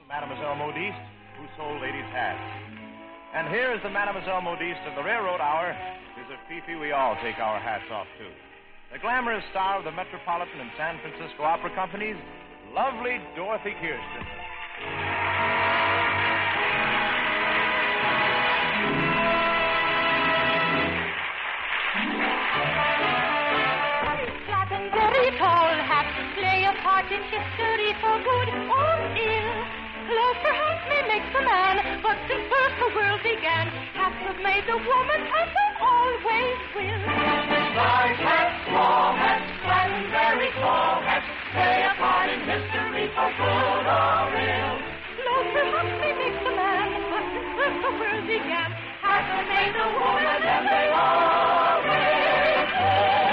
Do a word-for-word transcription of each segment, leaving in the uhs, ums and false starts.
Mademoiselle Modiste, who sold ladies' hats. And here is the Mademoiselle Modiste of the Railroad Hour. Is a Fifi we all take our hats off to. The glamorous star of the Metropolitan and San Francisco Opera Companies, lovely Dorothy Kirsten. Flat and very tall hats play a part in history for good or ill. Clothes perhaps may make the man, but since first the world began, hats have made the woman and they always will. Large hats, small hats, flat and very tall hats play a part in history for good or ill. Clothes perhaps may make the man, but since first the world began, hats have made the woman and they always will.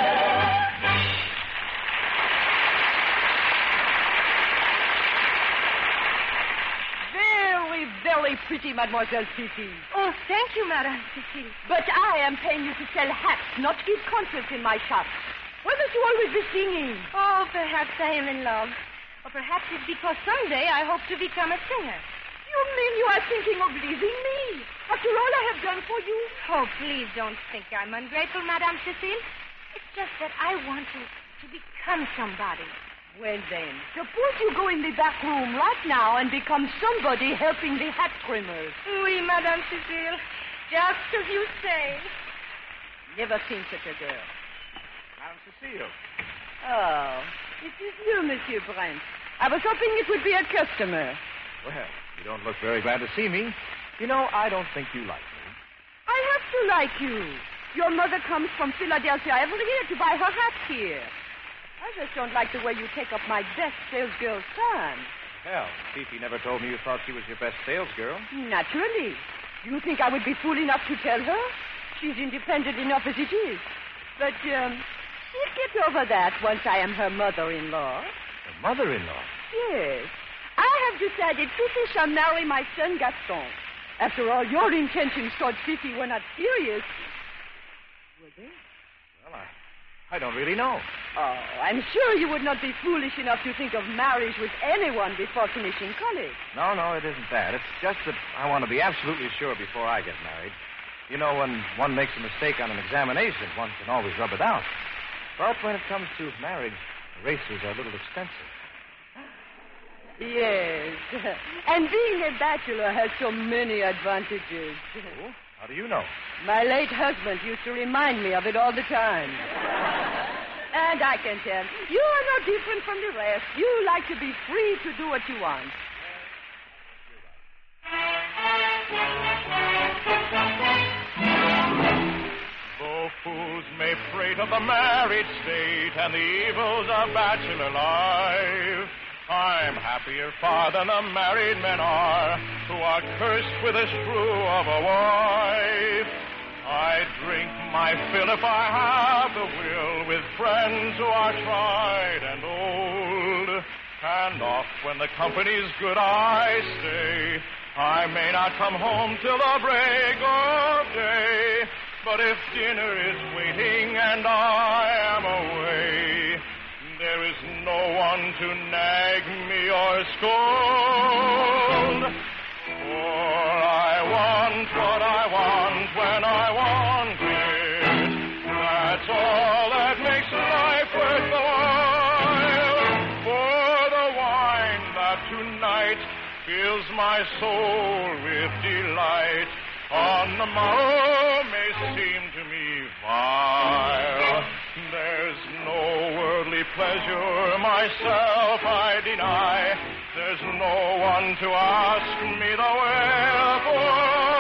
Very pretty, Mademoiselle Fifi. Oh, thank you, Madame Cecile. But I am paying you to sell hats, not give concerts in my shop. Why must you always be singing? Oh, perhaps I am in love. Or perhaps it's because someday I hope to become a singer. You mean you are thinking of leaving me? After all I have done for you? Oh, please don't think I'm ungrateful, Madame Cecile. It's just that I want to, to become somebody. Well, then, suppose you go in the back room right now and become somebody helping the hat trimmers. Oui, Madame Cecile. Just as you say. Never seen such a girl. Madame Cecile. Oh, it is you, Monsieur Brent. I was hoping it would be a customer. Well, you don't look very glad to see me. You know, I don't think you like me. I have to like you. Your mother comes from Philadelphia every year to buy her hats here. I just don't like the way you take up my best salesgirl's time. Hell, Fifi never told me you thought she was your best salesgirl. Naturally. You think I would be fool enough to tell her? She's independent enough as it is. But, um, she'll get over that once I am her mother-in-law. Her mother-in-law? Yes. I have decided Fifi shall marry my son Gaston. After all, your intentions toward Fifi were not serious. Were they? Well, I... I don't really know. Oh, I'm sure you would not be foolish enough to think of marriage with anyone before finishing college. No, no, it isn't that. It's just that I want to be absolutely sure before I get married. You know, when one makes a mistake on an examination, one can always rub it out. But when it comes to marriage, races are a little expensive. Yes. And being a bachelor has so many advantages. Oh, how do you know? My late husband used to remind me of it all the time. And I can tell, you are no different from the rest. You like to be free to do what you want. Though fools may prate of the married state and the evils of bachelor life, I'm happier far than the married men are, who are cursed with the shrew of a wife. I drink my fill if I have the will, with friends who are tried and old. And oft when the company's good I stay. I may not come home till the break of day, but if dinner is waiting and I am away, there is no one to nag me or scold. For I want what I want when I want it. That's all that makes life worth the while. For the wine that tonight fills my soul with delight, on the morrow may seem to me vile. There's no worldly pleasure myself I deny. There's no one to ask me the wherefore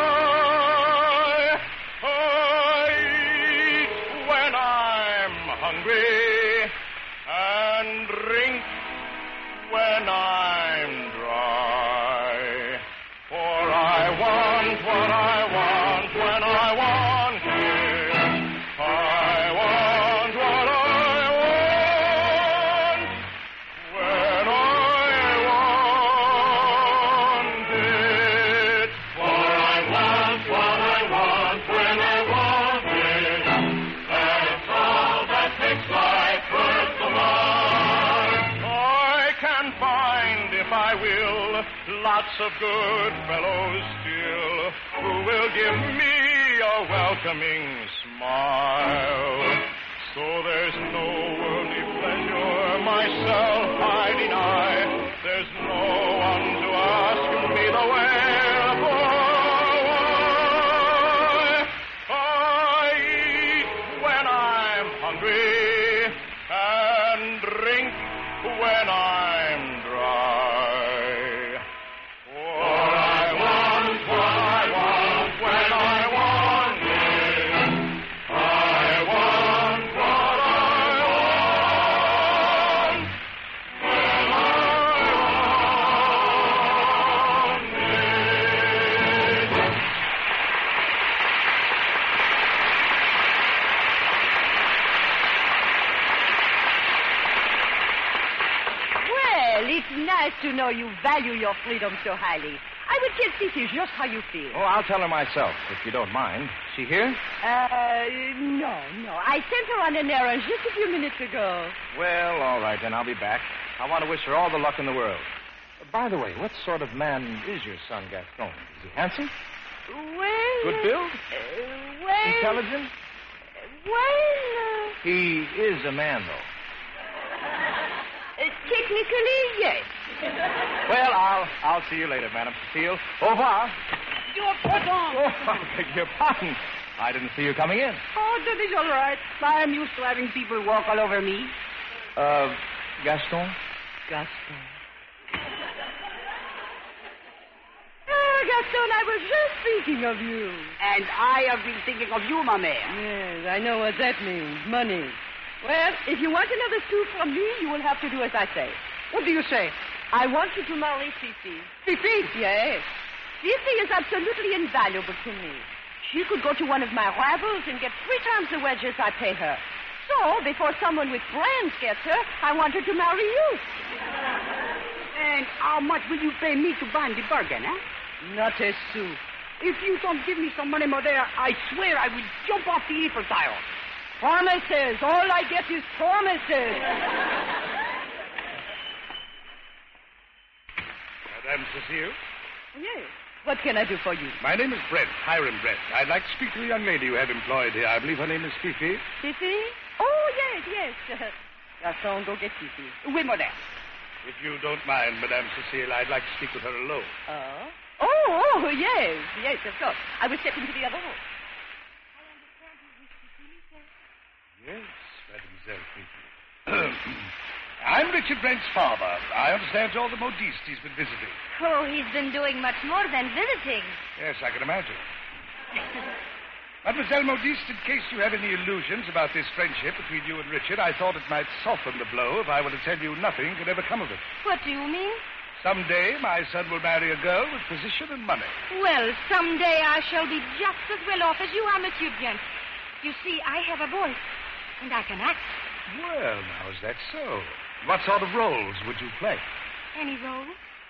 why. I eat when I'm hungry and drink when I'm dry. For I want what I want when I want it. I want what I want when I want it. For I want what I want when I want it. That's all that makes life worth the while. I can find, if I will, lots of good fellows still, who will give me a welcoming smile. So there's no worldly pleasure myself I deny. There's no one to ask me the wherefore. I eat when I'm hungry and drink when I'm dry. For I want what I want when I want it. I want what I want when I want it. Well, it's nice to know you value your freedom so highly. I would tell Fifi just how you feel. Oh, I'll tell her myself, if you don't mind. She here? Uh, no, no. I sent her on an errand just a few minutes ago. Well, all right, then I'll be back. I want to wish her all the luck in the world. Uh, by the way, what sort of man is your son, Gaston? Is he handsome? Well... Good build? Uh, well... Intelligent? Well... He is a man, though. Uh, uh, technically, yes. Well, I'll I'll see you later, Madame Cecile. Au revoir. Your pardon. Oh, I beg your pardon. I didn't see you coming in. Oh, that is all right. I am used to having people walk all over me. Uh, Gaston? Gaston. Oh, Gaston, I was just thinking of you. And I have been thinking of you, ma mère. Yes, I know what that means. Money. Well, if you want another sou from me, you will have to do as I say. What do you say? I want you to marry Fifi. Fifi? Yes. Fifi is absolutely invaluable to me. She could go to one of my rivals and get three times the wages I pay her. So, before someone with brains gets her, I want her to marry you. And how much will you pay me to bind the bargain, eh? Not a sou. If you don't give me some money, Modere, I swear I will jump off the Eiffel Tower. Promises. All I get is promises. Madame Cecile? Yes. What can I do for you? My name is Brent, Hiram Brent. I'd like to speak to the young lady you have employed here. I believe her name is Fifi. Fifi? Oh, yes, yes. Gaston, go get Fifi. Oui, Modere. If you don't mind, Madame Cecile, I'd like to speak with her alone. Oh? Oh, oh, yes. Yes, of course. I will step into the other room. Yes, Mademoiselle Fifi. I'm Richard Brent's father. I understand you're the modiste he's been visiting. Oh, he's been doing much more than visiting. Yes, I can imagine. Mademoiselle Modiste, in case you have any illusions about this friendship between you and Richard, I thought it might soften the blow if I were to tell you nothing could ever come of it. What do you mean? Someday my son will marry a girl with position and money. Well, someday I shall be just as well off as you are, Monsieur Brent. You see, I have a voice, and I can act. Well, now, is that so? What sort of roles would you play? Any role?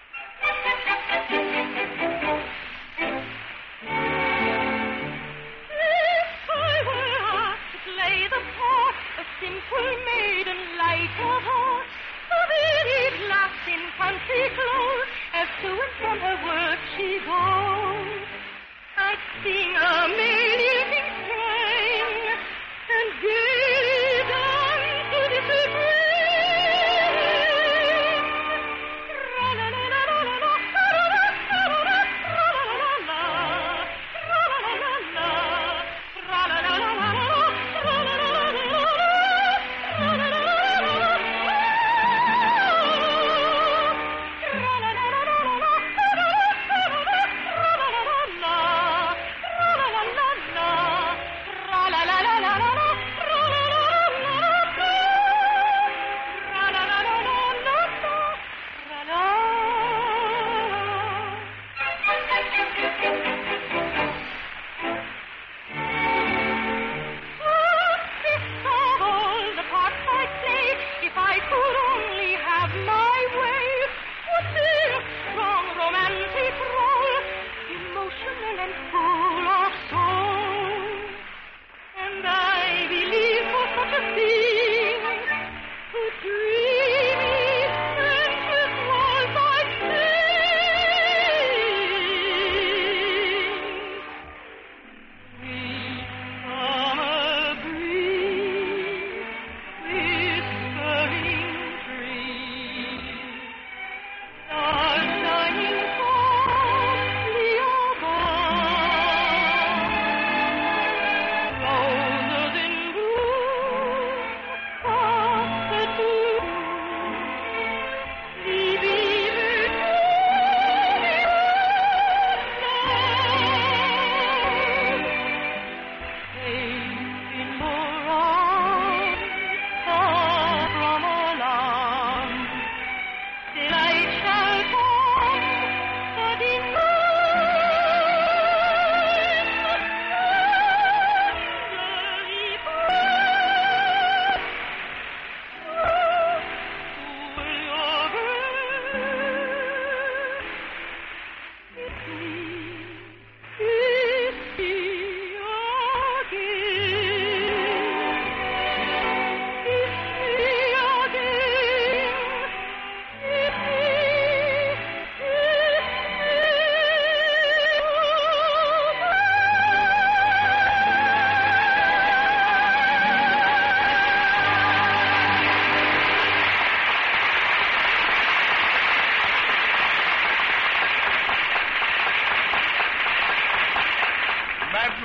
If I were asked to play the part of simple maiden light of heart, the village lass in country clothes, as to and from her work she goes, I'd sing a amazing strain and gaily dance to this refrain.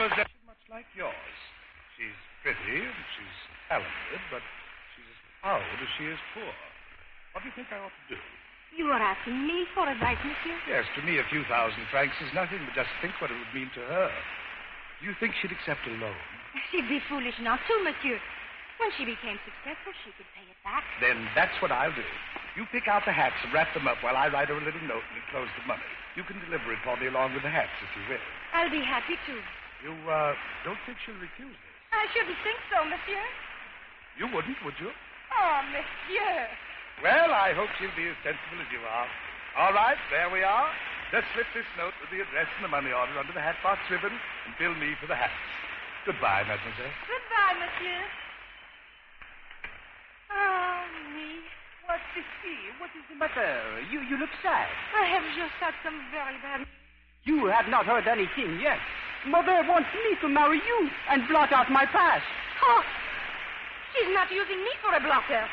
Mademoiselle, much like yours. She's pretty and she's talented, but she's as proud as she is poor. What do you think I ought to do? You are asking me for advice, monsieur? Yes, to me, a few thousand francs is nothing, but just think what it would mean to her. Do you think she'd accept a loan? She'd be foolish not to, monsieur. When she became successful, she could pay it back. Then that's what I'll do. You pick out the hats and wrap them up while I write her a little note and enclose the money. You can deliver it for me along with the hats, if you will. I'll be happy to. You, uh, don't think she'll refuse this? I shouldn't think so, monsieur. You wouldn't, would you? Oh, monsieur. Well, I hope she'll be as sensible as you are. All right, there we are. Just slip this note with the address and the money order under the hat box ribbon and bill me for the hats. Goodbye, mademoiselle. Goodbye, monsieur. Oh, me. What, Fifi? What is the matter? You, you look sad. I have just had some very bad... You have not heard anything yet. Mother wants me to marry you and blot out my past. Oh, she's not using me for a blotter.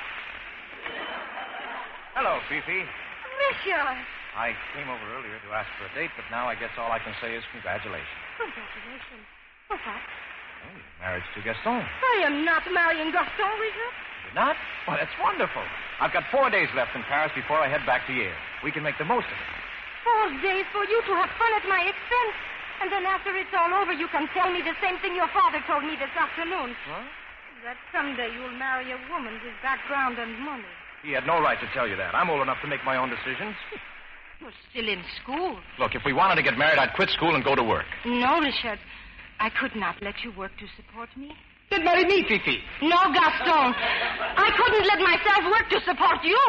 Hello, Fifi. Monsieur. I came over earlier to ask for a date, but now I guess all I can say is congratulations. Congratulations. What's that? Oh, your marriage to Gaston. I am not marrying Gaston, Richard. You're not? Well, that's wonderful. I've got four days left in Paris before I head back to Yale. We can make the most of it. Four days for you to have fun at my expense. And then after it's all over, you can tell me the same thing your father told me this afternoon. What? That someday you'll marry a woman with background and money. He had no right to tell you that. I'm old enough to make my own decisions. You're still in school. Look, if we wanted to get married, I'd quit school and go to work. No, Richard. I could not let you work to support me. Then marry me, Fifi. No, Gaston. I couldn't let myself work to support you.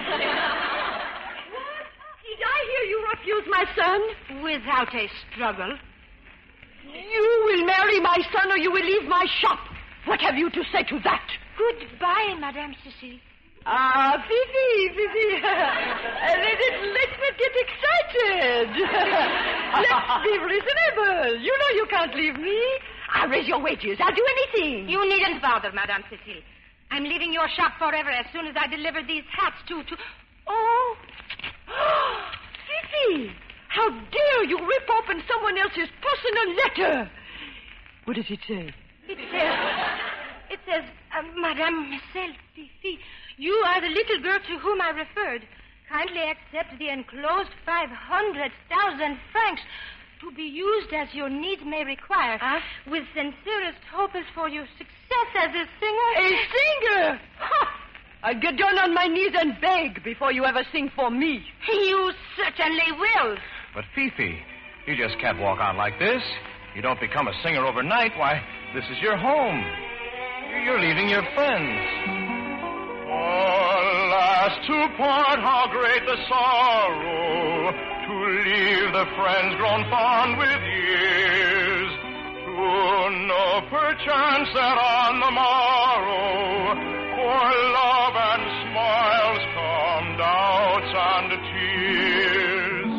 Did I hear you refuse my son? Without a struggle. You will marry my son or you will leave my shop. What have you to say to that? Goodbye, Madame Cecile. Ah, Fifi, Fifi. let, it, let's not get excited. Let's be reasonable. You know you can't leave me. I'll raise your wages. I'll do anything. You needn't bother, Madame Cecile. I'm leaving your shop forever as soon as I deliver these hats to... to... Oh. Fifi, how dare you rip open someone else's personal letter? What does it say? It says... It says, uh, Madame Marcel Fifi, you are the little girl to whom I referred. Kindly accept the enclosed five hundred thousand francs to be used as your needs may require. Huh? With sincerest hopes for your success as a singer. A singer? Ha! I'll get down on my knees and beg before you ever sing for me. You certainly will. But, Fifi, you just can't walk on like this. You don't become a singer overnight. Why, this is your home. You're leaving your friends. Alas, to part, how great the sorrow, to leave the friends grown fond with years, to know perchance that on the morrow, for love and smiles come doubts and tears.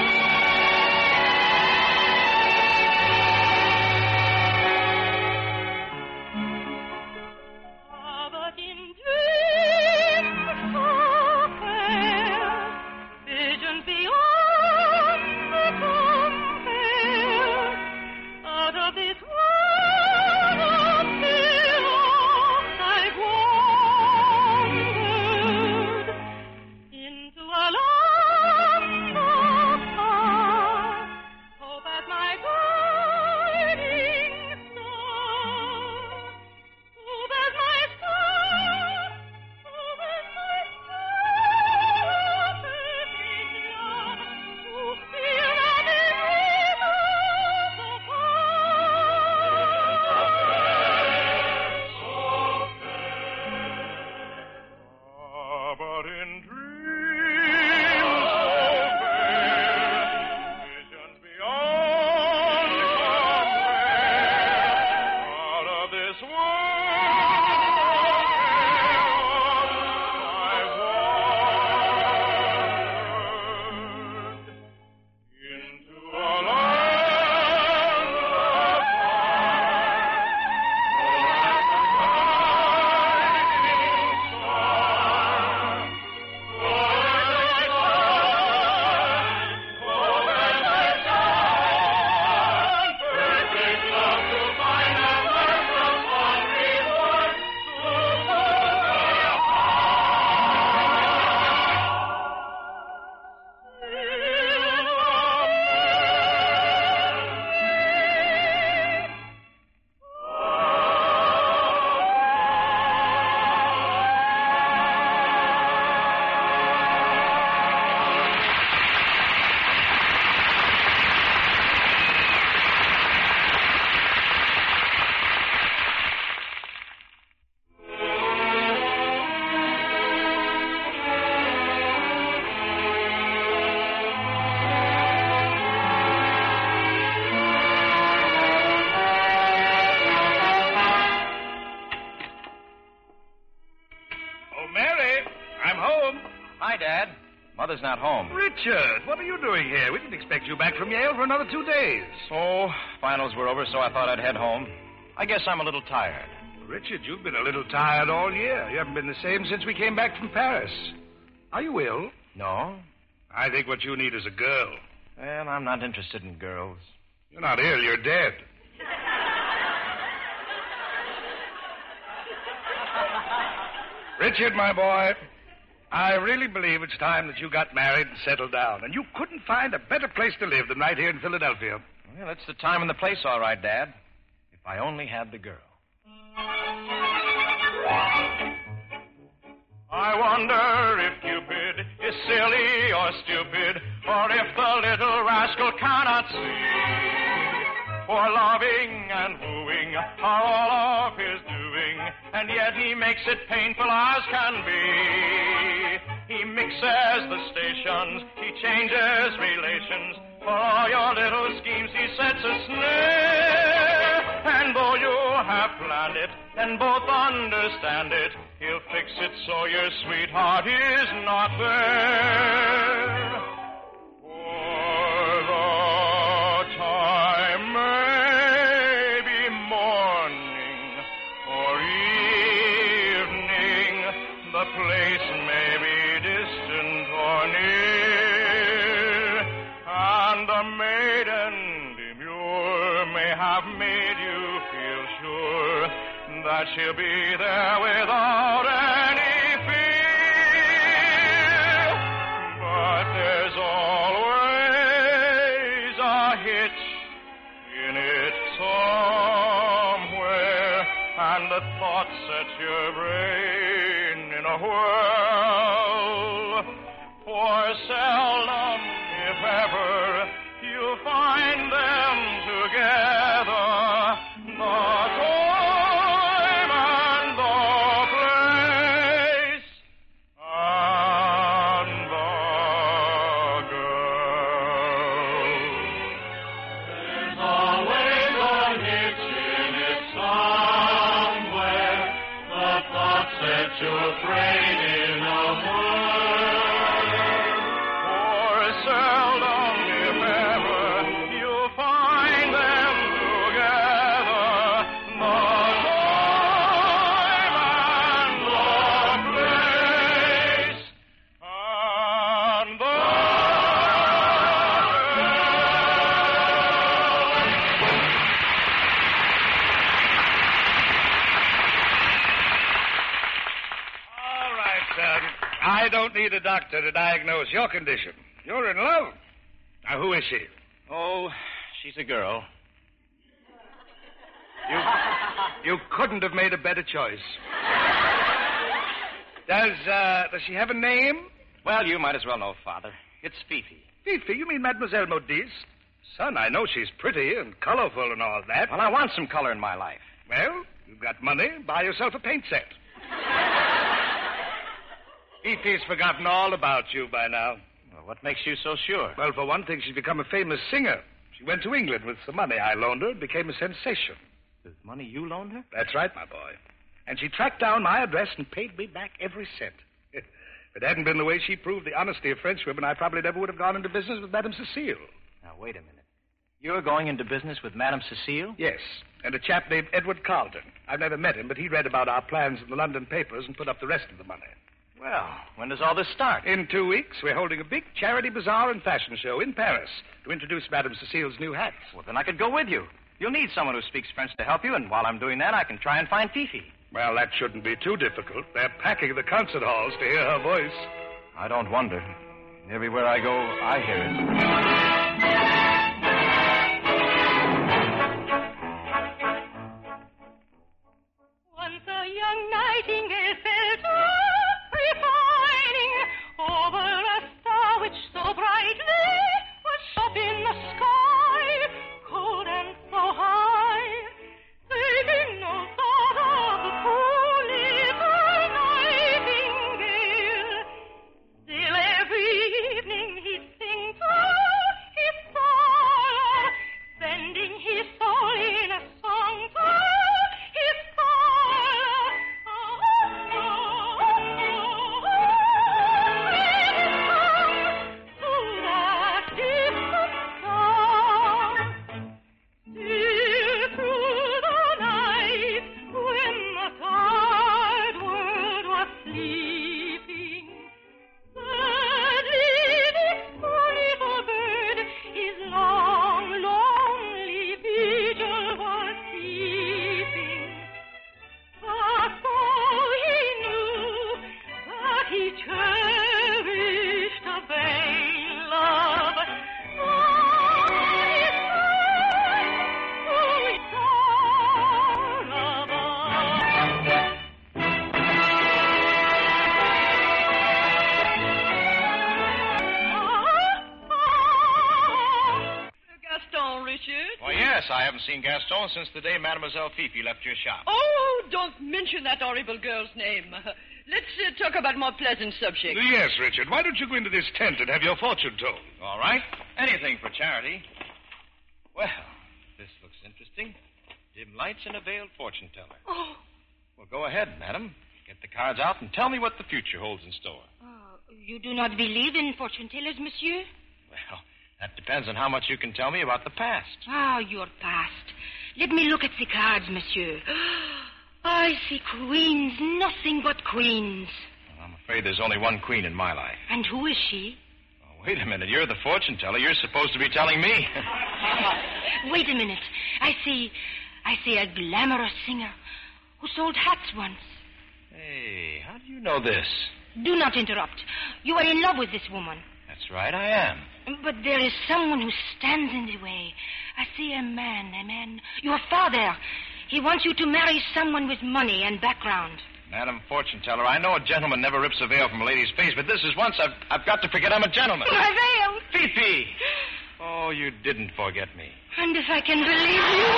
Ah, but in dreams so fair, visions beyond the compare, out of this world of fear I go. Mother's not home. Richard, what are you doing here? We didn't expect you back from Yale for another two days. Oh, finals were over, so I thought I'd head home. I guess I'm a little tired. Richard, you've been a little tired all year. You haven't been the same since we came back from Paris. Are you ill? No. I think what you need is a girl. Well, I'm not interested in girls. You're not ill, you're dead. Richard, my boy, I really believe it's time that you got married and settled down. And you couldn't find a better place to live than right here in Philadelphia. Well, it's the time and the place, all right, Dad. If I only had the girl. I wonder if Cupid is silly or stupid, or if the little rascal cannot see. For loving and wooing are all of his doing, and yet he makes it painful as can be. He mixes the stations, he changes relations. For all your little schemes he sets a snare. And though you have planned it and both understand it, he'll fix it so your sweetheart is not there. For the time may be morning or evening, the place may be distant or near, and the maiden demure may have made you feel sure that she'll be there without any fear. But there's always a hitch in it somewhere, and the thoughts set your brain in a whirl. For seldom, if ever, you find them together. The time and the place and the girl. There's always a hitch in it somewhere. The thought sets your brain in a whirl. For seldom, if ever, you find them together. The time and the place and the girl. All right, son. I don't need a doctor to diagnose your condition. You're in love. Now, who is she? Oh, she's a girl. You, you couldn't have made a better choice. Does, uh, does she have a name? Well, you might as well know, Father. It's Fifi. Fifi, you mean Mademoiselle Modiste? Son, I know she's pretty and colorful and all that. Well, I want some color in my life. Well, you've got money. Buy yourself a paint set. Fifi's forgotten all about you by now. Well, what makes you so sure? Well, for one thing, she's become a famous singer. She went to England with some money I loaned her and became a sensation. The money you loaned her? That's right, my boy. And she tracked down my address and paid me back every cent. If it hadn't been the way she proved the honesty of French women, I probably never would have gone into business with Madame Cecile. Now, wait a minute. You're going into business with Madame Cecile? Yes, and a chap named Edward Carlton. I've never met him, but he read about our plans in the London papers and put up the rest of the money. Well, when does all this start? In two weeks, we're holding a big charity bazaar and fashion show in Paris to introduce Madame Cecile's new hats. Well, then I could go with you. You'll need someone who speaks French to help you, and while I'm doing that, I can try and find Fifi. Well, that shouldn't be too difficult. They're packing the concert halls to hear her voice. I don't wonder. Everywhere I go, I hear it. Once a young nightingale fell to repining over a star which so brightly was up in the sky, cold and so high, taking no thought of the poor little nightingale. Still every evening he'd sing to yes, I haven't seen Gaston since the day Mademoiselle Fifi left your shop. Oh, don't mention that horrible girl's name. Let's uh, talk about more pleasant subjects. Yes, Richard. Why don't you go into this tent and have your fortune told? All right. Anything for charity. Well, this looks interesting. Dim lights and a veiled fortune teller. Oh. Well, go ahead, madam. Get the cards out and tell me what the future holds in store. Oh, you do not believe in fortune tellers, monsieur? Well, that depends on how much you can tell me about the past. Ah, your past. Let me look at the cards, monsieur. I see queens, nothing but queens. Well, I'm afraid there's only one queen in my life. And who is she? Oh, wait a minute. You're the fortune teller. You're supposed to be telling me. Wait a minute. I see... I see a glamorous singer who sold hats once. Hey, how do you know this? Do not interrupt. You are in love with this woman. That's right, I am. But there is someone who stands in the way. I see a man, a man... Your father. He wants you to marry someone with money and background. Madam Fortune Teller, I know a gentleman never rips a veil from a lady's face, but this is once I've, I've got to forget I'm a gentleman. My veil! Fifi! Oh, you didn't forget me. And if I can believe you...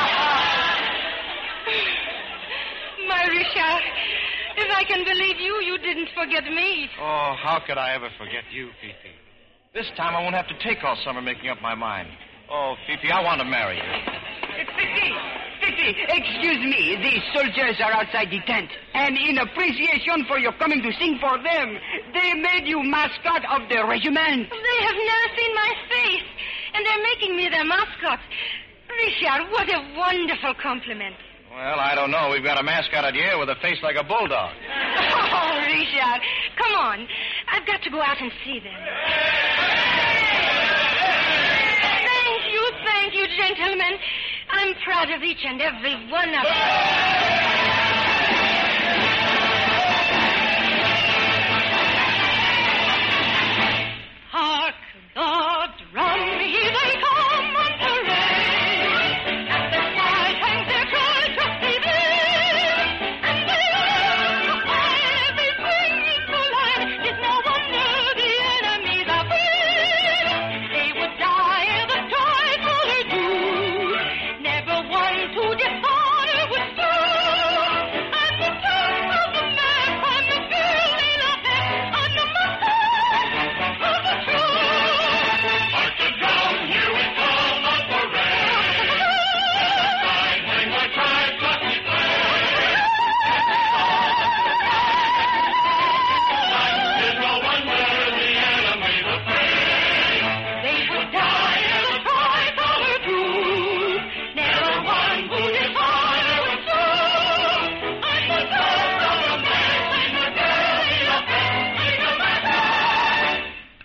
My Richard, if I can believe you, you didn't forget me. Oh, how could I ever forget you, Fifi? This time I won't have to take all summer making up my mind. Oh, Fifi, I want to marry you. Fifi, Fifi, excuse me. The soldiers are outside the tent. And in appreciation for your coming to sing for them, they made you mascot of the regiment. They have never seen my face, and they're making me their mascot. Richard, what a wonderful compliment. Well, I don't know. We've got a mascot at here with a face like a bulldog. Oh, Richard, come on. I've got to go out and see them. Thank you, thank you, gentlemen. I'm proud of each and every one of you. Hark the drum, here they come on parade. At the side hangs their cry, trusty there. And they occupy everything in the line. 'Tis no wonder the enemy's afraid. They would die in the trifle do. Never one to dishonor would stand. At the top of the map on the girl in a hat on the mustard of the truth. Hark the drum, here we come on parade. Side hang the tribe, trusty flag. It's no wonder the enemy's afraid. They would die in the tricolor blue. Never one who dishonor would stand. On the top of the mast, and the girl in a hat, in a mustard.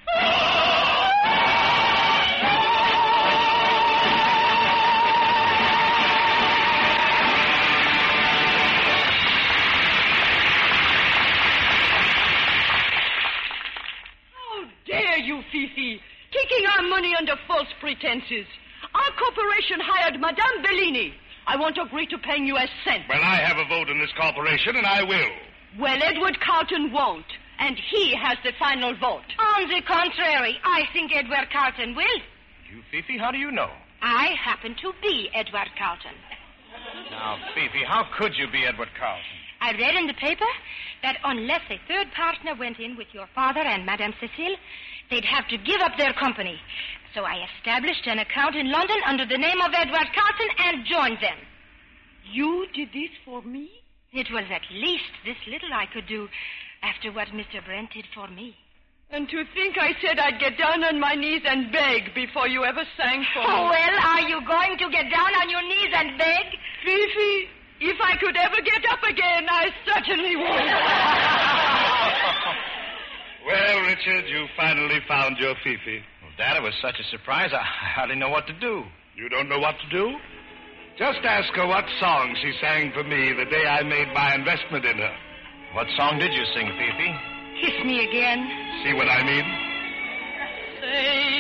How dare you, Fifi, taking our money under false pretenses. Our corporation hired Madame Bellini. I won't agree to paying you a cent. Well, I have a vote in this corporation, and I will. Well, Edward Carlton won't, and he has the final vote. On the contrary, I think Edward Carlton will. You, Fifi, how do you know? I happen to be Edward Carlton. Now, Fifi, how could you be Edward Carlton? I read in the paper that unless a third partner went in with your father and Madame Cecile, they'd have to give up their company. So I established an account in London under the name of Edward Carlton and joined them. You did this for me? It was at least this little I could do after what Mister Brent did for me. And to think I said I'd get down on my knees and beg before you ever sang for Oh, me. well, are you going to get down on your knees and beg? Fifi, if I could ever get up again, I certainly would. Well, Richard, you finally found your Fifi. Well, Dad, it was such a surprise, I hardly know what to do. You don't know what to do? Just ask her what song she sang for me the day I made my investment in her. What song did you sing, Fifi? Kiss me again. See what I mean? Say